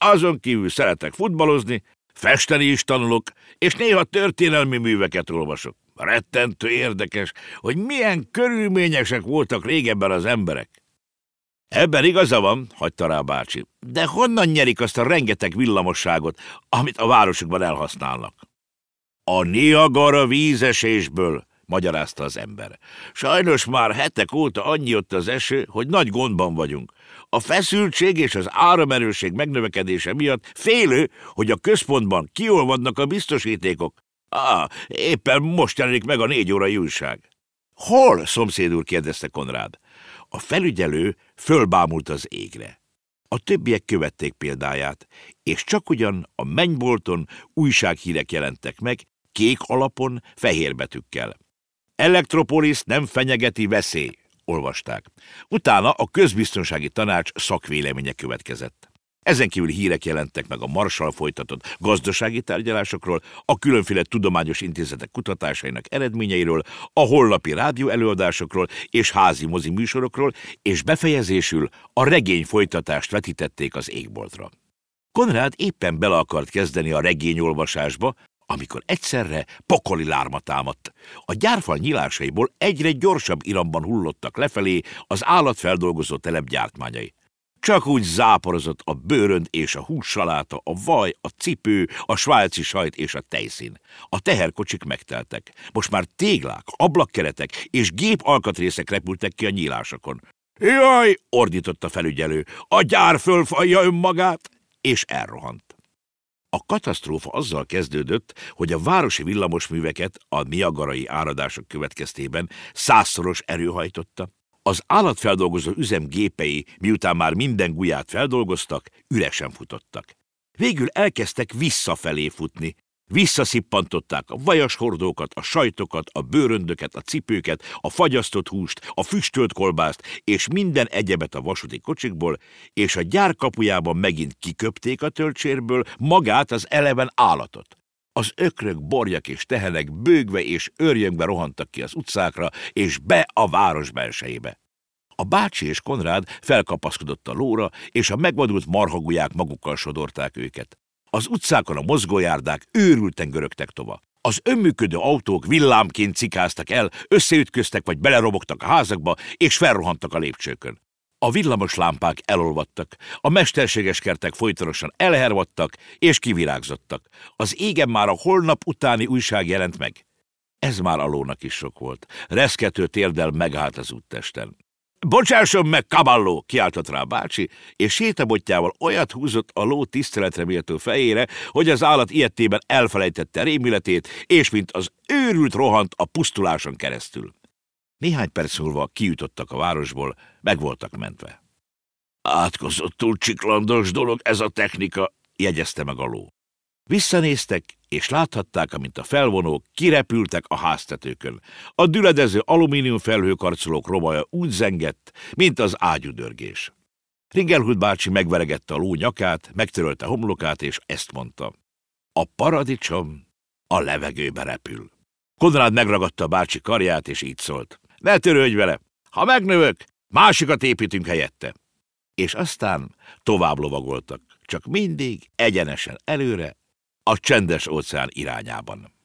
Azon kívül szeretek futballozni, festeni is tanulok, és néha történelmi műveket olvasok. Rettentő érdekes, hogy milyen körülményesek voltak régebben az emberek. Ebben igaza van, hagyta rá bácsi, de honnan nyerik azt a rengeteg villamosságot, amit a városokban elhasználnak? A Niagara vízesésből, magyarázta az ember. Sajnos már hetek óta annyi ott az eső, hogy nagy gondban vagyunk. A feszültség és az áramerőség megnövekedése miatt félő, hogy a központban kiolvadnak a biztosítékok. Éppen most jelenik meg a 4 órai újság. Hol? Szomszéd úr, kérdezte Konrád. A felügyelő fölbámult az égre. A többiek követték példáját, és csak ugyan a mennybolton újsághírek jelentek meg, kék alapon, fehér betűkkel. Elektropolis nem fenyegeti veszély, olvasták. Utána a közbiztonsági tanács szakvéleménye következett. Ezen kívül hírek jelentek meg a Marshall folytatott gazdasági tárgyalásokról, a különféle tudományos intézetek kutatásainak eredményeiről, a holnapi rádióelőadásokról és házi mozi műsorokról, és befejezésül a regény folytatást vetítették az égboltra. Konrád éppen bele akart kezdeni a regényolvasásba, amikor egyszerre pokoli lárma támadt. A gyárfal nyílásaiból egyre gyorsabb iramban hullottak lefelé az állatfeldolgozó telep gyártmányai. Csak úgy záporozott a bőrönd és a hússaláta, a vaj, a cipő, a svájci sajt és a tejszín. A teherkocsik megteltek. Most már téglák, ablakkeretek és gépalkatrészek repültek ki a nyílásokon. Jaj, ordított a felügyelő, a gyár fölfalja önmagát, és elrohant. A katasztrófa azzal kezdődött, hogy a városi villamosműveket a niagarai áradások következtében 100-szoros erő hajtotta. Az állatfeldolgozó üzem gépei, miután már minden guját feldolgoztak, üresen futottak. Végül elkezdtek visszafelé futni. Visszaszippantották a vajashordókat, a sajtokat, a bőröndöket, a cipőket, a fagyasztott húst, a füstölt kolbászt és minden egyebet a vasúti kocsikból, és a gyár kapujában megint kiköpték a töltsérből magát az eleven állatot. Az ökrök, borjak és tehenek bőgve és őrjöngve rohantak ki az utcákra, és be a város belsejébe. A bácsi és Konrád felkapaszkodott a lóra, és a megvadult marhagulyák magukkal sodorták őket. Az utcákon a mozgójárdák őrülten görögtek tova. Az önműködő autók villámként cikáztak el, összeütköztek vagy belerobogtak a házakba, és felrohantak a lépcsőkön. A villamos lámpák elolvadtak, a mesterséges kertek folytonosan elhervadtak és kivirágzottak. Az égen már a holnap utáni újság jelent meg. Ez már a lónak is sok volt. Reszkető térdel megállt az úttesten. Bocsásson meg, Caballo! Kiáltott rá a bácsi, és sétabotjával olyat húzott a ló tiszteletre méltó fejére, hogy az állat ilyettében elfelejtette rémületét, és mint az őrült rohant a pusztuláson keresztül. Néhány perc múlva kijutottak a városból, meg voltak mentve. Átkozottul csiklandos dolog ez a technika, jegyezte meg a ló. Visszanéztek, és láthatták, amint a felvonók kirepültek a háztetőkön. A düledező alumínium felhőkarcolók rovaja úgy zengett, mint az ágyudörgés. Ringelhut bácsi megveregette a ló nyakát, megtörölte homlokát, és ezt mondta. A paradicsom a levegőbe repül. Konrád megragadta a bácsi karját, és így szólt. Ne törődj vele! Ha megnövök, másikat építünk helyette. És aztán tovább lovagoltak, csak mindig egyenesen előre, a csendes óceán irányában.